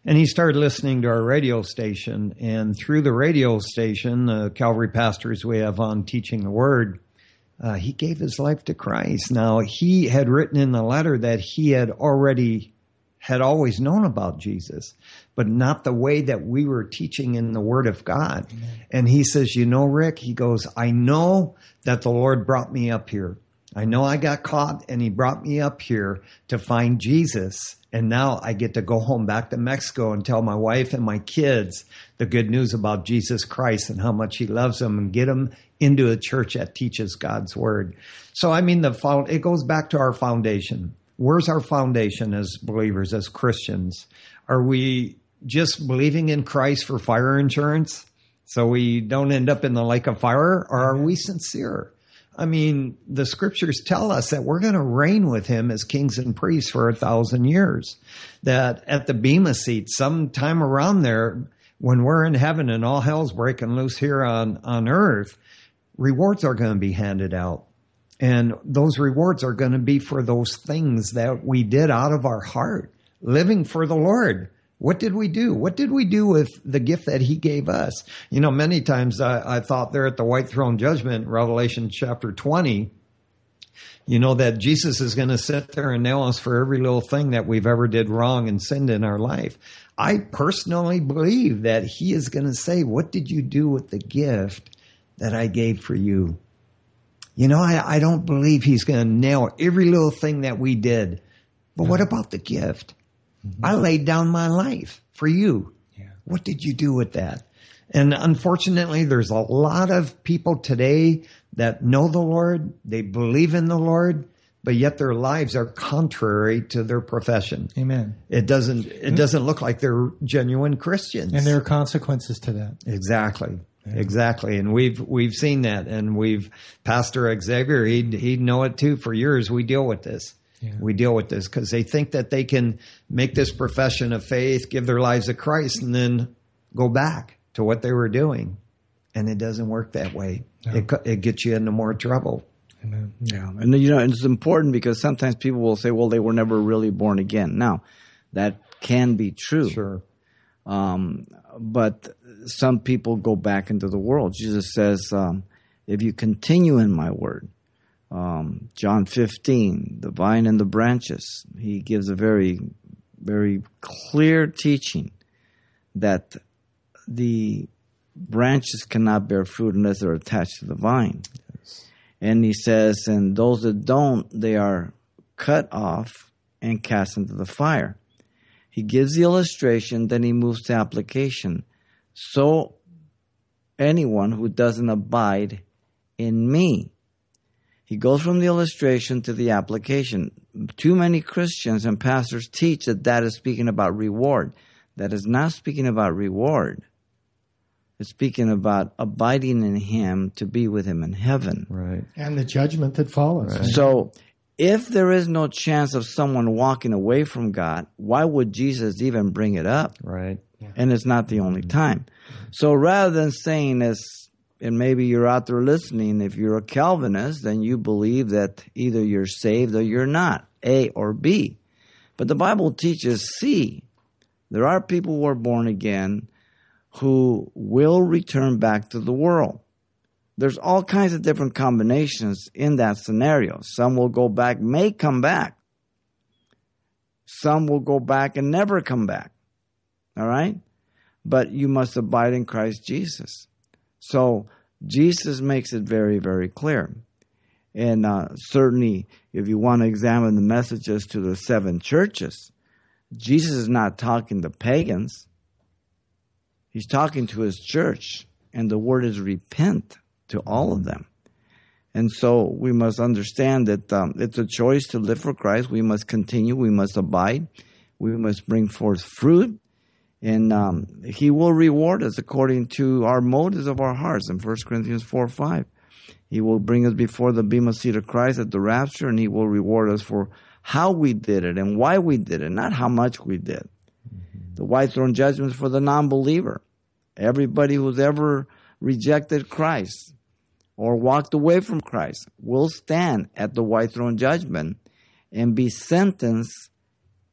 Speaker 4: And he started listening to our radio station. And through the radio station, the Calvary pastors we have on teaching the Word, uh, he gave his life to Christ. Now, he had written in the letter that he had already had always known about Jesus, but not the way that we were teaching in the Word of God. Amen. And he says, you know, Rick, he goes, I know that the Lord brought me up here. I know I got caught and he brought me up here to find Jesus. And now I get to go home back to Mexico and tell my wife and my kids the good news about Jesus Christ and how much he loves them and get them into a church that teaches God's Word. So, I mean, the it goes back to our foundation. Where's our foundation as believers, as Christians? Are we just believing in Christ for fire insurance so we don't end up in the lake of fire? Or are we sincere? I mean, the scriptures tell us that we're going to reign with him as kings and priests for a thousand years. That at the Bema seat, sometime around there, when we're in heaven and all hell's breaking loose here on, on earth, rewards are going to be handed out. And those rewards are going to be for those things that we did out of our heart, living for the Lord. What did we do? What did we do with the gift that he gave us? You know, many times I, I thought there at the white throne judgment, Revelation chapter twenty, you know, that Jesus is going to sit there and nail us for every little thing that we've ever did wrong and sinned in our life. I personally believe that he is going to say, what did you do with the gift that I gave for you? You know, I, I don't believe he's going to nail every little thing that we did. But what about the gift? Mm-hmm. I laid down my life for you. Yeah. What did you do with that? And unfortunately, there's a lot of people today that know the Lord. They believe in the Lord, but yet their lives are contrary to their profession.
Speaker 2: Amen.
Speaker 4: It doesn't, it doesn't look like they're genuine Christians.
Speaker 2: And there are consequences to that.
Speaker 4: Exactly. Exactly. And we've, we've seen that. And we've, Pastor Xavier, he'd, he'd know it too. For years, we deal with this. Yeah. We deal with this because they think that they can make this profession of faith, give their lives to Christ, and then go back to what they were doing. And it doesn't work that way. No. It, it gets you into more trouble.
Speaker 3: Amen. Yeah. And you know, it's important because sometimes people will say, well, they were never really born again. Now, that can be true.
Speaker 4: Sure.
Speaker 3: Um, but some people go back into the world. Jesus says, um, if you continue in my word, um, John fifteen, the vine and the branches, he gives a very, very clear teaching that the branches cannot bear fruit unless they're attached to the vine. Yes. And he says, and those that don't, they are cut off and cast into the fire. He gives the illustration, then he moves to application. So anyone who doesn't abide in me. He goes from the illustration to the application. Too many Christians and pastors teach that that is speaking about reward. That is not speaking about reward. It's speaking about abiding in him to be with him in heaven.
Speaker 4: Right.
Speaker 2: And the judgment that follows.
Speaker 3: Right. So if there is no chance of someone walking away from God, why would Jesus even bring it up?
Speaker 4: Right.
Speaker 3: Yeah. And it's not the only time. So rather than saying, as, and maybe you're out there listening, if you're a Calvinist, then you believe that either you're saved or you're not, A or B. But the Bible teaches C. There are people who are born again who will return back to the world. There's all kinds of different combinations in that scenario. Some will go back, may come back. Some will go back and never come back. All right? But you must abide in Christ Jesus. So Jesus makes it very, very clear. And uh, certainly, if you want to examine the messages to the seven churches, Jesus is not talking to pagans. He's talking to his church. And the word is repent to all of them. And so we must understand that um, it's a choice to live for Christ. We must continue. We must abide. We must bring forth fruit. And um, he will reward us according to our motives of our hearts in First Corinthians four five. He will bring us before the bema seat of Christ at the rapture, and he will reward us for how we did it and why we did it, not how much we did. Mm-hmm. The white throne judgment is for the non-believer. Everybody who's ever rejected Christ or walked away from Christ will stand at the white throne judgment and be sentenced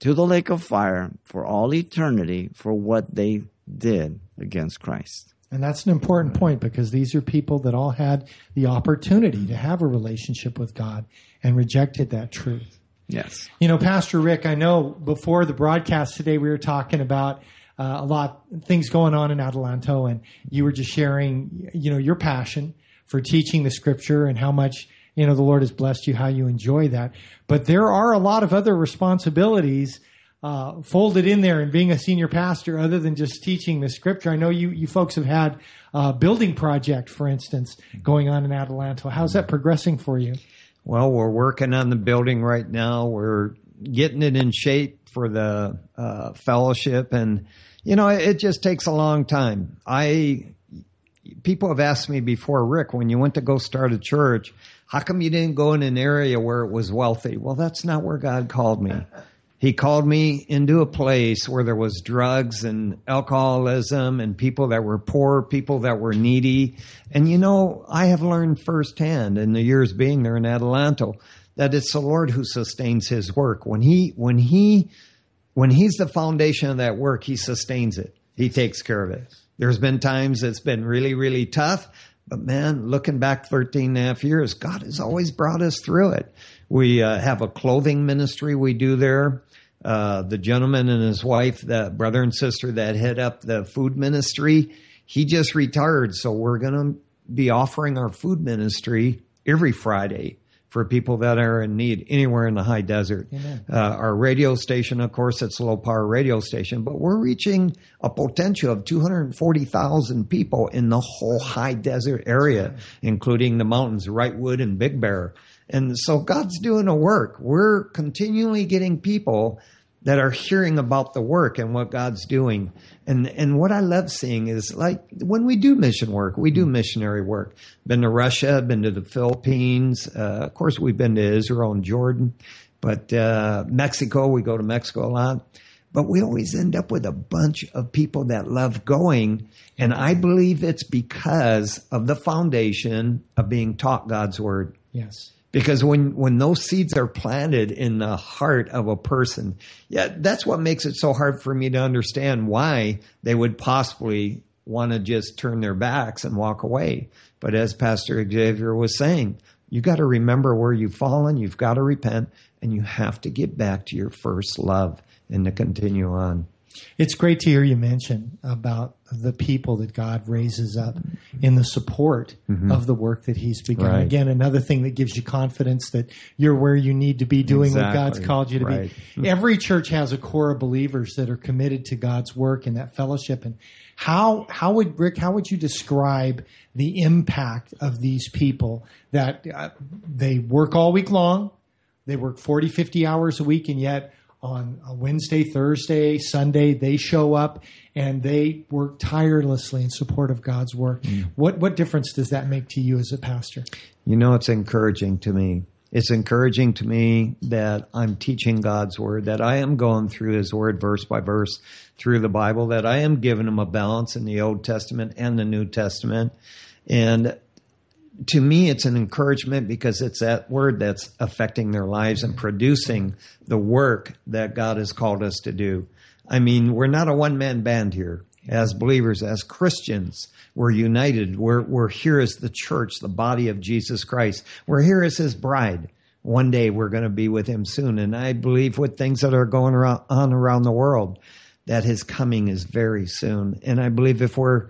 Speaker 3: to the lake of fire for all eternity for what they did against Christ.
Speaker 2: And that's an important point, because these are people that all had the opportunity to have a relationship with God and rejected that truth.
Speaker 3: Yes.
Speaker 2: You know, Pastor Rick, I know before the broadcast today we were talking about uh, a lot of things going on in Adelanto, and you were just sharing, you know, your passion for teaching the Scripture and how much, you know, the Lord has blessed you, how you enjoy that. But there are a lot of other responsibilities Uh, folded in there in being a senior pastor, other than just teaching the Scripture. I know you, you folks have had a building project, for instance, going on in Adelanto. How's that progressing for you?
Speaker 4: Well, we're working on the building right now. We're getting it in shape for the uh, fellowship. And, you know, it, it just takes a long time. I people have asked me before, Rick, when you went to go start a church, how come you didn't go in an area where it was wealthy? Well, that's not where God called me. He called me into a place where there was drugs and alcoholism and people that were poor, people that were needy. And, you know, I have learned firsthand in the years being there in Adelanto that it's the Lord who sustains his work. When he, when he, when he's the foundation of that work, he sustains it. He takes care of it. There's been times it's been really, really tough. But man, looking back thirteen and a half years, God has always brought us through it. We uh, have a clothing ministry we do there. Uh, the gentleman and his wife, the brother and sister that head up the food ministry, he just retired. So we're going to be offering our food ministry every Friday for people that are in need anywhere in the high desert. Uh, our radio station, of course, it's a low power radio station, but we're reaching a potential of two hundred forty thousand people in the whole high desert area, including the mountains, Wrightwood and Big Bear. And so God's doing a work. We're continually getting people that are hearing about the work and what God's doing. And and what I love seeing is, like, when we do mission work, we do missionary work. Been to Russia, been to the Philippines. Uh, of course, we've been to Israel and Jordan. But uh, Mexico, we go to Mexico a lot. But we always end up with a bunch of people that love going. And I believe it's because of the foundation of being taught God's word.
Speaker 2: Yes.
Speaker 4: Because when, when those seeds are planted in the heart of a person, yeah, that's what makes it so hard for me to understand why they would possibly want to just turn their backs and walk away. But as Pastor Xavier was saying, you got to remember where you've fallen, you've got to repent, and you have to get back to your first love and to continue on.
Speaker 2: It's great to hear you mention about the people that God raises up in the support mm-hmm. of the work that he's begun. Right. Again, another thing that gives you confidence that you're where you need to be doing exactly. what God's called you to right. be. Every church has a core of believers that are committed to God's work and that fellowship. And how, how would, Rick, how would you describe the impact of these people that uh, they work all week long, they work forty, fifty hours a week, and yet on a Wednesday, Thursday, Sunday, they show up and they work tirelessly in support of God's work. Mm. What what difference does that make to you as a pastor?
Speaker 4: You know, it's encouraging to me. It's encouraging to me that I'm teaching God's word, that I am going through his word verse by verse through the Bible, that I am giving them a balance in the Old Testament and the New Testament. And to me, it's an encouragement because it's that word that's affecting their lives and producing the work that God has called us to do. I mean, we're not a one-man band here. As believers, as Christians, we're united. We're, we're here as the church, the body of Jesus Christ. We're here as his bride. One day we're going to be with him soon. And I believe with things that are going around, on around the world, that his coming is very soon. And I believe if we're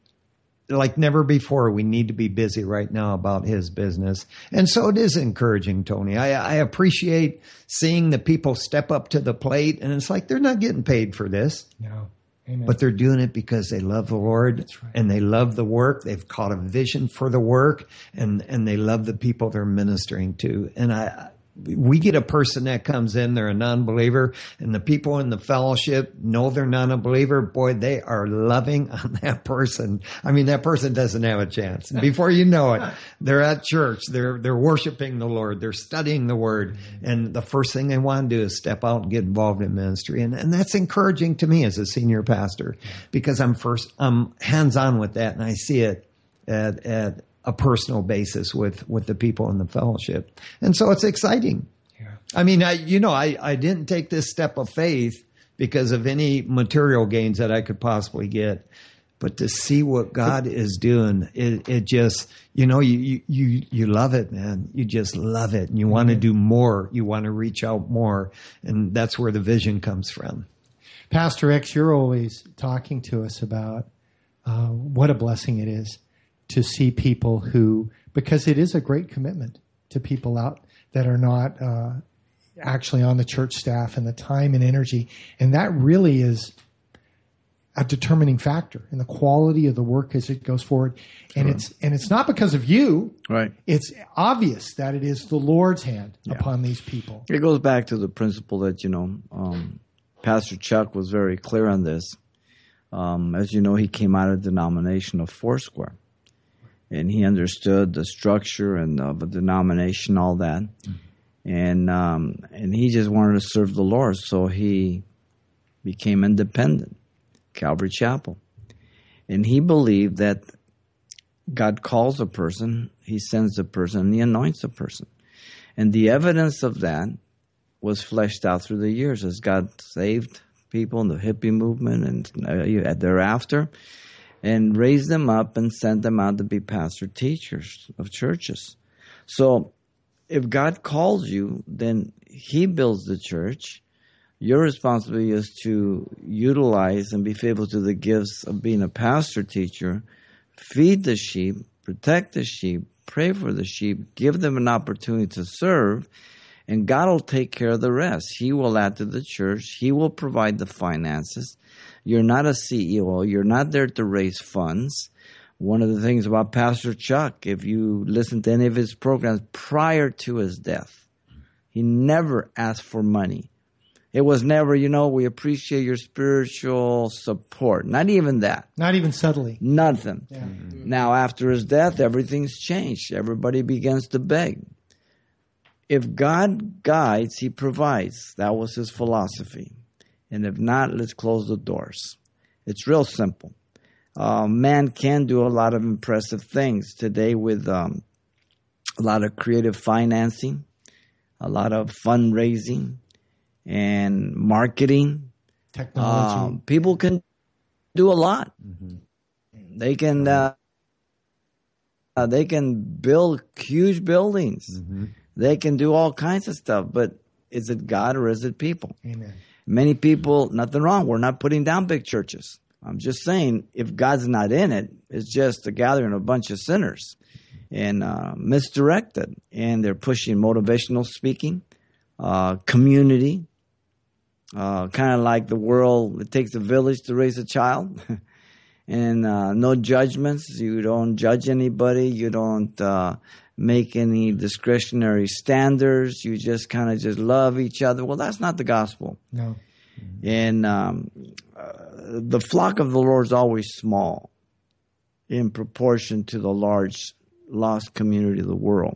Speaker 4: like never before, we need to be busy right now about his business. And so it is encouraging, Tony. I, I appreciate seeing the people step up to the plate, and it's like they're not getting paid for this.
Speaker 2: No. Amen.
Speaker 4: But they're doing it because they love the Lord.
Speaker 2: That's right. And
Speaker 4: they love the work. They've caught a vision for the work, and, and they love the people they're ministering to. And I, we get a person that comes in, they're a non-believer, and the people in the fellowship know they're not a believer. Boy, they are loving on that person. I mean, that person doesn't have a chance. Before you know it, they're at church, they're they're worshiping the Lord, they're studying the Word, and the first thing they want to do is step out and get involved in ministry. And, and that's encouraging to me as a senior pastor, because I'm first I'm hands-on with that, and I see it at at a personal basis with, with the people in the fellowship. And so it's exciting.
Speaker 2: Yeah.
Speaker 4: I mean, I you know, I, I didn't take this step of faith because of any material gains that I could possibly get. But to see what God is doing, it, it just, you know, you, you, you love it, man. You just love it. And you want to do more. You want to reach out more. And that's where the vision comes from.
Speaker 2: Pastor X, you're always talking to us about uh, what a blessing it is to see people who, because it is a great commitment to people out that are not uh, actually on the church staff, and the time and energy. And that really is a determining factor in the quality of the work as it goes forward. And sure. it's and it's not because of you.
Speaker 3: Right.
Speaker 2: It's obvious that it is the Lord's hand yeah. upon these people.
Speaker 3: It goes back to the principle that, you know, um, Pastor Chuck was very clear on this. Um, as you know, he came out of the denomination of Foursquare. And he understood the structure and of the denomination, all that. Mm-hmm. And um, and he just wanted to serve the Lord. So he became independent. Calvary Chapel. And he believed that God calls a person, he sends a person, and he anoints a person. And the evidence of that was fleshed out through the years as God saved people in the hippie movement and uh, thereafter, and raised them up and sent them out to be pastor teachers of churches. So if God calls you, then he builds the church. Your responsibility is to utilize and be faithful to the gifts of being a pastor teacher, feed the sheep, protect the sheep, pray for the sheep, give them an opportunity to serve, and God will take care of the rest. He will add to the church. He will provide the finances. You're not a C E O. You're not there to raise funds. One of the things about Pastor Chuck, if you listen to any of his programs prior to his death, he never asked for money. It was never, you know, we appreciate your spiritual support. Not even that.
Speaker 2: Not even subtly.
Speaker 3: Nothing.
Speaker 2: Yeah. Mm-hmm.
Speaker 3: Now, after his death, everything's changed. Everybody begins to beg. If God guides, he provides. That was his philosophy. And if not, let's close the doors. It's real simple. Uh, man can do a lot of impressive things today with um, a lot of creative financing, a lot of fundraising, and marketing.
Speaker 2: Technology.
Speaker 3: Um, people can do a lot. Mm-hmm. They can uh, uh, they can build huge buildings. Mm-hmm. They can do all kinds of stuff. But is it God or is it people?
Speaker 2: Amen.
Speaker 3: Many people, nothing wrong. We're not putting down big churches. I'm just saying if God's not in it, it's just a gathering of a bunch of sinners and uh, misdirected. And they're pushing motivational speaking, uh, community. Uh, kind of like the world, it takes a village to raise a child. And uh, no judgments. You don't judge anybody. You don't uh, make any discretionary standards. You just kind of just love each other. Well, that's not the gospel.
Speaker 2: No.
Speaker 3: And um, uh, the flock of the Lord is always small in proportion to the large lost community of the world.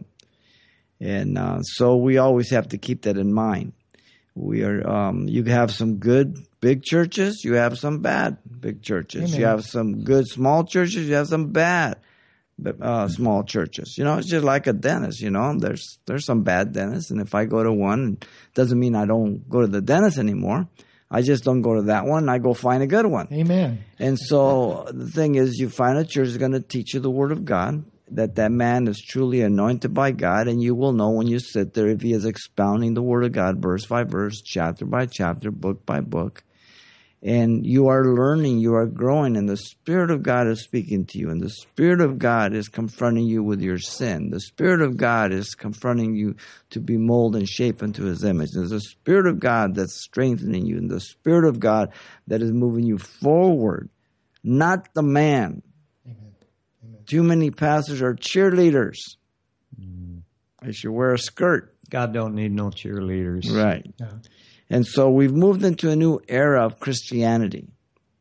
Speaker 3: And uh, so we always have to keep that in mind. We are. Um, you have some good big churches. You have some bad big churches. Amen. You have some good small churches. You have some bad uh, small churches. You know, it's just like a dentist. You know, there's there's some bad dentists, and if I go to one, it doesn't mean I don't go to the dentist anymore. I just don't go to that one. I go find a good one.
Speaker 2: Amen.
Speaker 3: And so the thing is, you find a church that's going to teach you the Word of God, that that man is truly anointed by God, and you will know when you sit there if he is expounding the Word of God, verse by verse, chapter by chapter, book by book. And you are learning, you are growing, and the Spirit of God is speaking to you, and the Spirit of God is confronting you with your sin. The Spirit of God is confronting you to be molded and shaped into His image. There's the Spirit of God that's strengthening you, and the Spirit of God that is moving you forward, not the man.
Speaker 2: Amen. Amen.
Speaker 3: Too many pastors are cheerleaders. Mm. They should wear a skirt.
Speaker 4: God don't need no cheerleaders.
Speaker 3: Right.
Speaker 2: No.
Speaker 3: And so we've moved into a new era of Christianity.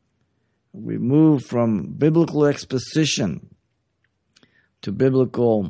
Speaker 3: We've moved from biblical exposition to biblical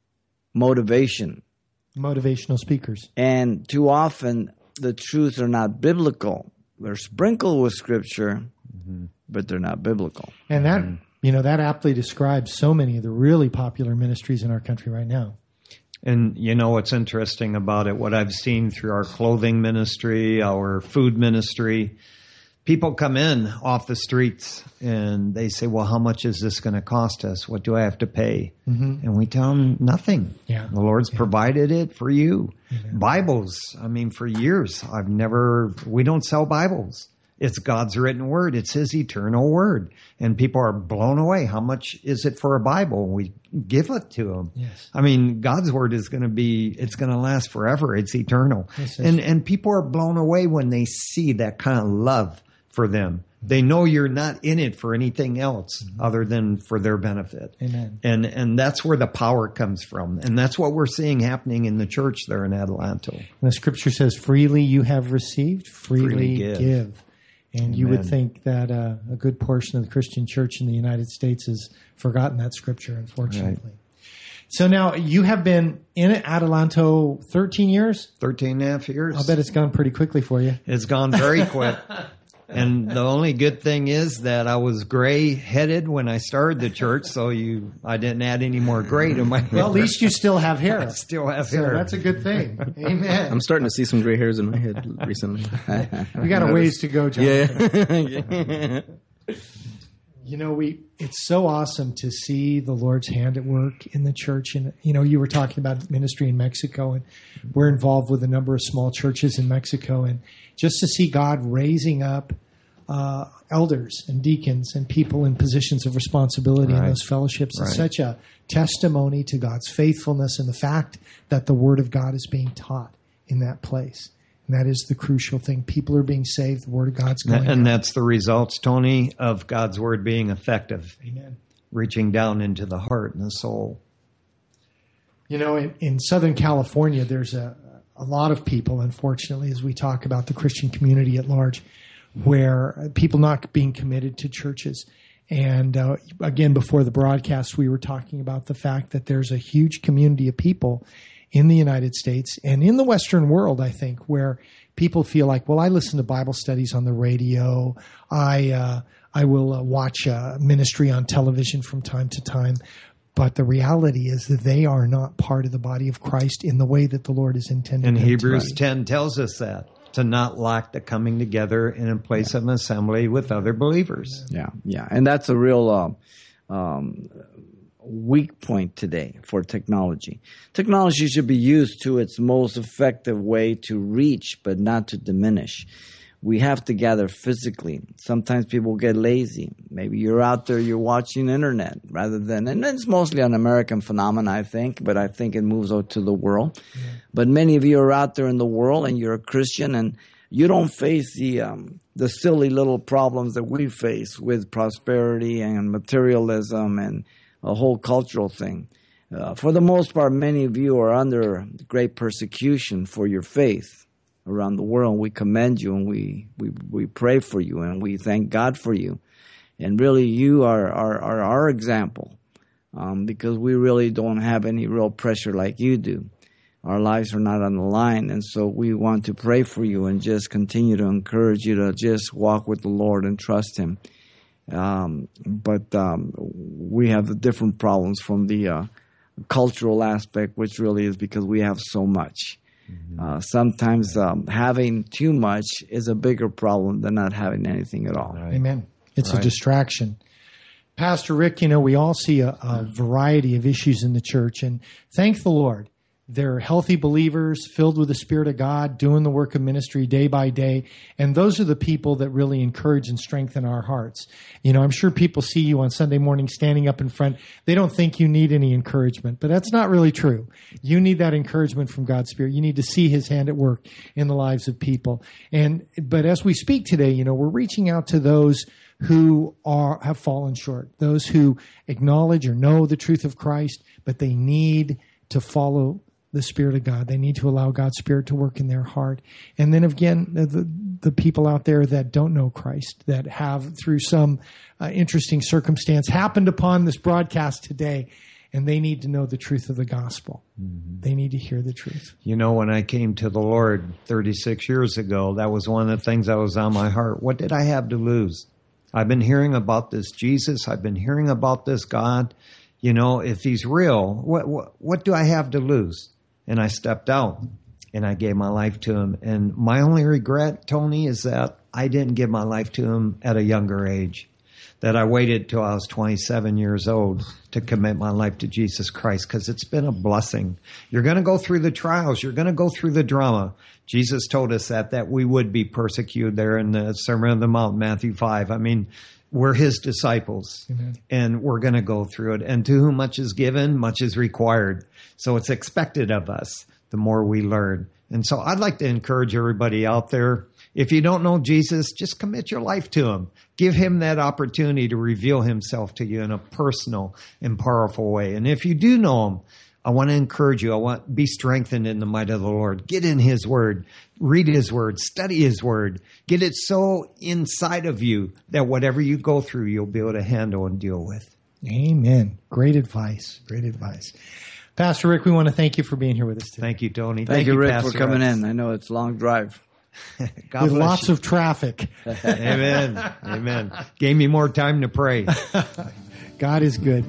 Speaker 3: motivation.
Speaker 2: Motivational speakers.
Speaker 3: And too often, the truths are not biblical. They're sprinkled with Scripture, mm-hmm. but they're not biblical.
Speaker 2: And that,
Speaker 3: mm-hmm.
Speaker 2: you know, that aptly describes so many of the really popular ministries in our country right now.
Speaker 4: And you know what's interesting about it, what I've seen through our clothing ministry, our food ministry, people come in off the streets and they say, well, how much is this going to cost us? What do I have to pay? Mm-hmm. And we tell them nothing.
Speaker 2: Yeah.
Speaker 4: The Lord's yeah. provided it for you.
Speaker 2: Mm-hmm.
Speaker 4: Bibles, I mean, for years, I've never, we don't sell Bibles. It's God's written word. It's his eternal word. And people are blown away. How much is it for a Bible? We give it to them.
Speaker 2: Yes.
Speaker 4: I mean, God's word is going to be, it's going to last forever. It's eternal. Yes, and, and people are blown away when they see that kind of love for them. They know you're not in it for anything else mm-hmm. other than for their benefit.
Speaker 2: Amen.
Speaker 4: And and that's where the power comes from. And that's what we're seeing happening in the church there in Adelanto.
Speaker 2: The scripture says, freely you have received, freely, freely give. give. And you
Speaker 4: Amen.
Speaker 2: would think that uh, a good portion of the Christian church in the United States has forgotten that scripture, unfortunately. Right. So now you have been in Adelanto thirteen years?
Speaker 4: thirteen and a half years.
Speaker 2: I'll bet it's gone pretty quickly for you.
Speaker 4: It's gone very quick. And the only good thing is that I was gray-headed when I started the church, so you, I didn't add any more gray to my hair.
Speaker 2: Well, at least you still have hair.
Speaker 4: I still have
Speaker 2: so
Speaker 4: hair.
Speaker 2: That's a good thing. Amen.
Speaker 6: I'm starting to see some gray hairs in my head recently.
Speaker 2: We got a ways to go, John.
Speaker 6: Yeah.
Speaker 2: You know, we it's so awesome to see the Lord's hand at work in the church. And, you know, you were talking about ministry in Mexico, and we're involved with a number of small churches in Mexico. And just to see God raising up uh, elders and deacons and people in positions of responsibility
Speaker 4: right.
Speaker 2: in those fellowships
Speaker 4: right.
Speaker 2: is such a testimony to God's faithfulness and the fact that the Word of God is being taught in that place. And that is the crucial thing. People are being saved. The Word of God's going
Speaker 4: And
Speaker 2: out.
Speaker 4: that's the results, Tony, of God's Word being effective.
Speaker 2: Amen.
Speaker 4: Reaching down into the heart and the soul.
Speaker 2: You know, in, in Southern California, there's a, a lot of people, unfortunately, as we talk about the Christian community at large, where people not being committed to churches. And uh, again, before the broadcast, we were talking about the fact that there's a huge community of people in the United States and in the Western world, I think, where people feel like, well, I listen to Bible studies on the radio. I uh, I will uh, watch uh, ministry on television from time to time. But the reality is that they are not part of the body of Christ in the way that the Lord is intended.
Speaker 4: And
Speaker 2: them
Speaker 4: Hebrews
Speaker 2: to be.
Speaker 4: ten tells us that, to not lack the coming together in a place yeah. of assembly with other believers.
Speaker 3: Yeah, yeah. And that's a real uh, um, weak point today for technology. Technology should be used to its most effective way to reach, but not to diminish. We have to gather physically. Sometimes people get lazy. Maybe you're out there, you're watching internet rather than, and it's mostly an American phenomenon, I think, but I think it moves out to the world. Yeah. But many of you are out there in the world and you're a Christian and you don't face the um, the silly little problems that we face with prosperity and materialism and a whole cultural thing. Uh, for the most part, many of you are under great persecution for your faith around the world. We commend you and we, we, we pray for you and we thank God for you. And really, you are, are, are our example um, because we really don't have any real pressure like you do. Our lives are not on the line, and so we want to pray for you and just continue to encourage you to just walk with the Lord and trust Him. Um, but um, we have the different problems from the uh, cultural aspect, which really is because we have so much. Mm-hmm. Uh, sometimes um, having too much is a bigger problem than not having anything at all.
Speaker 2: Right. Amen. It's
Speaker 4: right.
Speaker 2: a distraction. Pastor Rick, you know, we all see a, a variety of issues in the church, and thank the Lord. They're healthy believers filled with the Spirit of God, doing the work of ministry day by day. And those are the people that really encourage and strengthen our hearts. You know, I'm sure people see you on Sunday morning standing up in front. They don't think you need any encouragement, but that's not really true. You need that encouragement from God's Spirit. You need to see His hand at work in the lives of people. And, but as we speak today, you know, we're reaching out to those who are, have fallen short, those who acknowledge or know the truth of Christ, but they need to follow the Spirit of God. They need to allow God's Spirit to work in their heart. And then again, the, the people out there that don't know Christ, that have through some uh, interesting circumstance happened upon this broadcast today, and they need to know the truth of the gospel. Mm-hmm. They need to hear the truth.
Speaker 4: You know, when I came to the Lord thirty-six years ago, that was one of the things that was on my heart. What did I have to lose? I've been hearing about this Jesus. I've been hearing about this God. You know, if he's real, what, what, what do I have to lose? And I stepped out and I gave my life to him. And my only regret, Tony, is that I didn't give my life to him at a younger age, that I waited till I was twenty-seven years old to commit my life to Jesus Christ, because it's been a blessing. You're going to go through the trials. You're going to go through the drama. Jesus told us that, that we would be persecuted there in the Sermon on the Mount, Matthew five. I mean, we're his disciples. Amen. And we're going to go through it. And to whom much is given, much is required. So it's expected of us the more we learn. And so I'd like to encourage everybody out there, if you don't know Jesus, just commit your life to him. Give him that opportunity to reveal himself to you in a personal and powerful way. And if you do know him, I want to encourage you. I want be strengthened in the might of the Lord. Get in his word. Read his word. Study his word. Get it so inside of you that whatever you go through, you'll be able to handle and deal with.
Speaker 2: Amen. Great advice. Great advice. Pastor Rick, we want to thank you for being here with us today.
Speaker 4: Thank you, Tony.
Speaker 3: Thank, thank you, Rick,
Speaker 4: Pastor
Speaker 3: for coming
Speaker 4: Rex.
Speaker 3: in. I know it's a long drive.
Speaker 4: God
Speaker 2: with
Speaker 4: bless
Speaker 2: lots
Speaker 4: you.
Speaker 2: of traffic.
Speaker 4: Amen. Amen. Gave me more time to pray.
Speaker 2: God is good.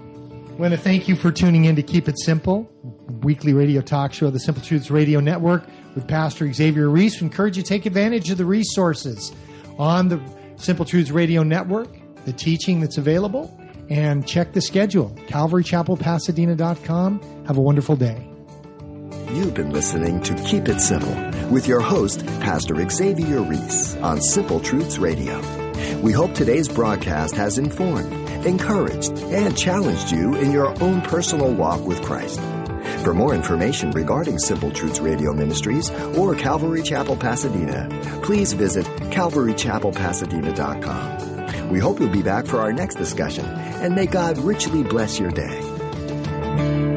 Speaker 2: I want to thank you for tuning in to Keep It Simple, weekly radio talk show of the Simple Truths Radio Network with Pastor Xavier Reese. We encourage you to take advantage of the resources on the Simple Truths Radio Network, the teaching that's available, and check the schedule, calvary chapel pasadena dot com. Have a wonderful day.
Speaker 1: You've been listening to Keep It Simple with your host, Pastor Xavier Reese on Simple Truths Radio. We hope today's broadcast has informed, encouraged, and challenged you in your own personal walk with Christ. For more information regarding Simple Truths Radio Ministries or Calvary Chapel Pasadena, please visit calvary chapel pasadena dot com. We hope you'll be back for our next discussion, and may God richly bless your day.